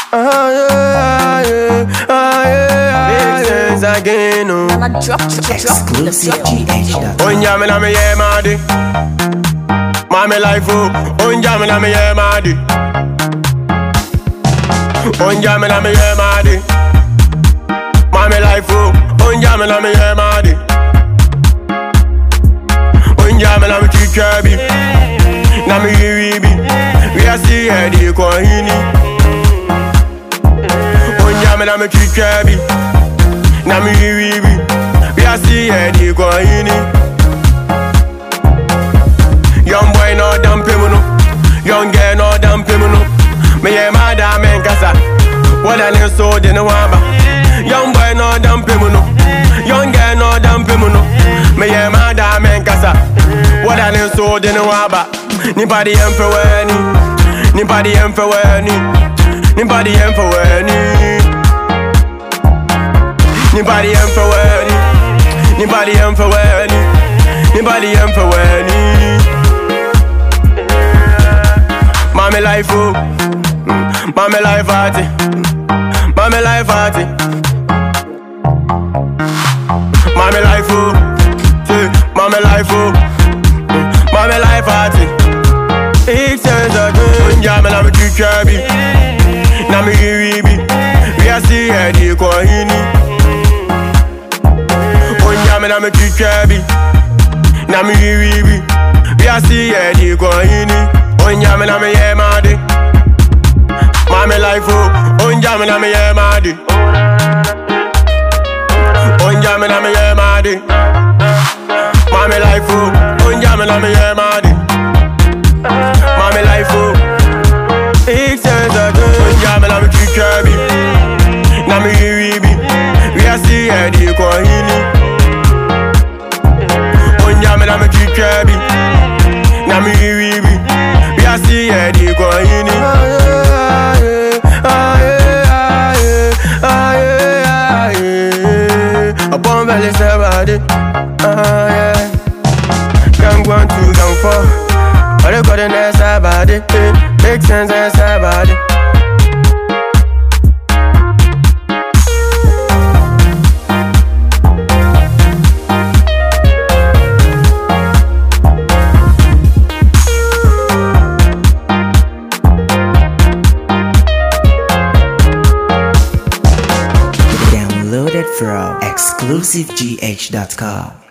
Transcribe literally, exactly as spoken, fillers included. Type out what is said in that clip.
Ah, yeah, yeah, ah, yeah, yeah. Makes sense again, oh. And I drop, drop, drop. Exclusive G H dot com. Onja me na me yeah madi. Mami life oh. Onja me na me yeah madi. Onja me na me yeah madi. Mami life oh. Onja me na me yeah madi. Onja me na me chikabi. Na me yibi. We are see head you ko hini. Onja me na me chikabi. Na me yibi. We are see head you ko hini. Young boy no damn pimuno. Young girl no damn pimuno. Me yeah madam en casa. What I need so de no waba. Young boy no damn pimuno. Young girl no damn pimuno. Me yeah madam en casa. What I need so de no waba. Nobody em for any. Nobody em for any. Nobody em for any. Nobody em for any. Nobody em for any. Nobody em for any. Mami life oh, mm. Mami life party, mm. Mami life party. Mami life oh, yeah. Mami life oh, mm. Mami life party. It says again, Onja me na me chikabi, na me yibi. We are see head you ko hini. Onja me na me chikabi, na me yibi. We are see head you ko hini. Onja me na me yeah madi. Mami life oh. Onja me na me yeah madi. Onja me na me yeah madi. Mami life oh. Onja me na me yeah madi. Mami life oh. It says again. Onja me na me chikabi. Na me yibi. We are see head you ko hini. Onja me na me chikabi. Na me yibi. I see head you go in it. Ah yeah, ah yeah, ah yeah, ah yeah. Upon belly somebody. Ah yeah. Gang one, two, gang four. All they got in their side body. Make sense inside body. Downloaded from exclusive G H dot com.